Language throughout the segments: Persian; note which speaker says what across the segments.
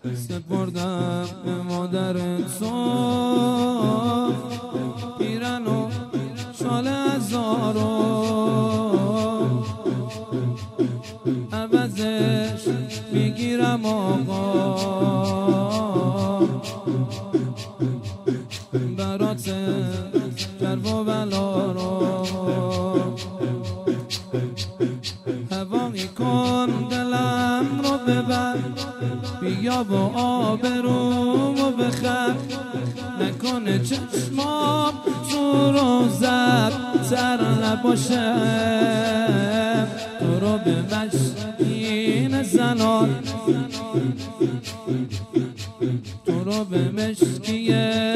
Speaker 1: سپردم به مادر تو پیرن و شال هزارو، عوضش میگیرم آقا برات کرب و بلا رو. هوایی کن دلم رو ببر، بیا و آبرومو بخر، نکنه چشمام تو رو زد تر نباشه، تو رو به مشکین زنان، تو رو به مشکیه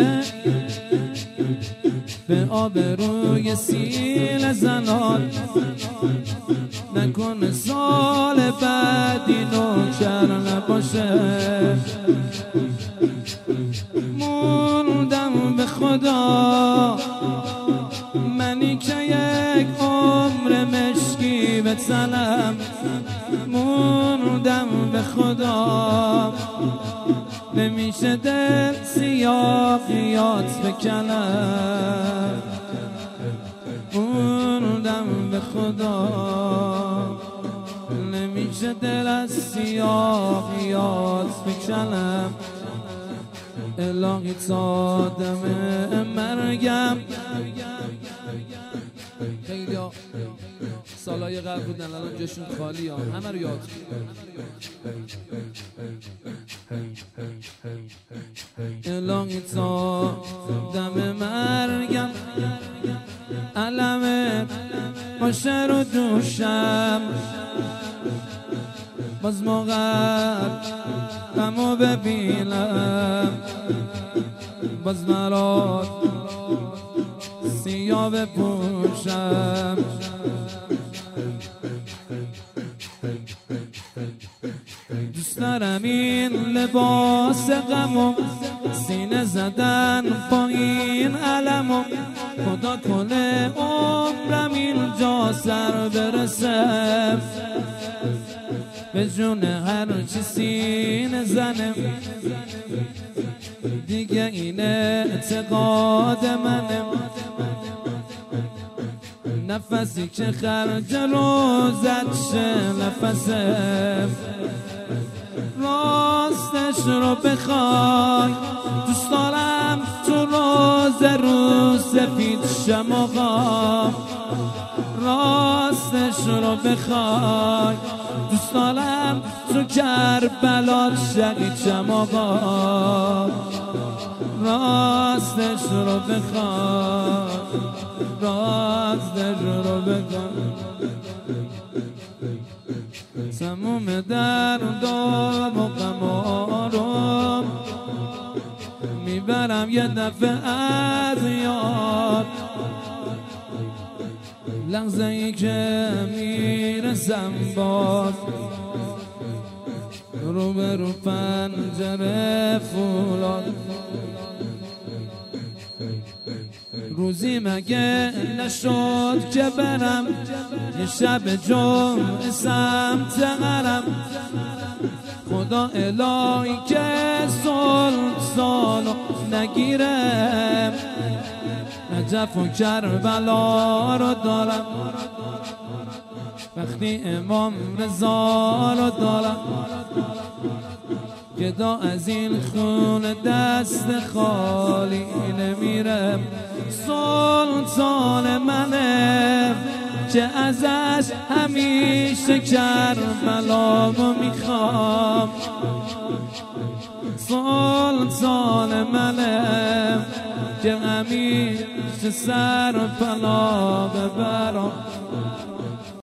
Speaker 1: به آبروی سیل زنان، نکنه سال بعدی نوکر نباشه. موندم به خدا منی که یک عمر مشکی بتنم، موندم به خدا نمیشه دل سیاقیات بکنم، موندم به خدا نمیشه دل از سیاقیات بکنم. الهی تا دم مرگم، خیلی ها سالای قبل بودن الان جشون خالی ها، همه رو یاد الهی تا دم مرگم علمت باشه رو دوشم، باز موقع غمو ببینم، باز مراد سیاه بپوشم. دوست دارم این لباس غمو سینه زدن با این علمو، خدا کنه عمرم اینجا سر برسه، به جون هر چی سینه زنم، دیگه این اعتقاد منم، نفسی که خرج روزت شه نفسم، راستش رو بخوای دوست دارم تو روز سفید شم آقا، راستش رو بخوای دوست دارم تو کربلا شهید شم آقا، راستش رو بخوای راستش رو بخوای. تموم دردام و غمارم میبرم یه دفعه از یاد، لحظه ای که میرسم باز رو به رو پنجره فولاد، روزی مگه نشد که برم یه شب جمعه سمت حرم، خدا الهی که سلطانو نگیرم، نجف و کربلا رو دارم، وقتی امام رضا رو دارم، گدا از این خون دست خالی نمیرم، سلطان منه که ازش همیشه کربلامو میخوام، سلطان منه که همیشه سر پلا ببرم.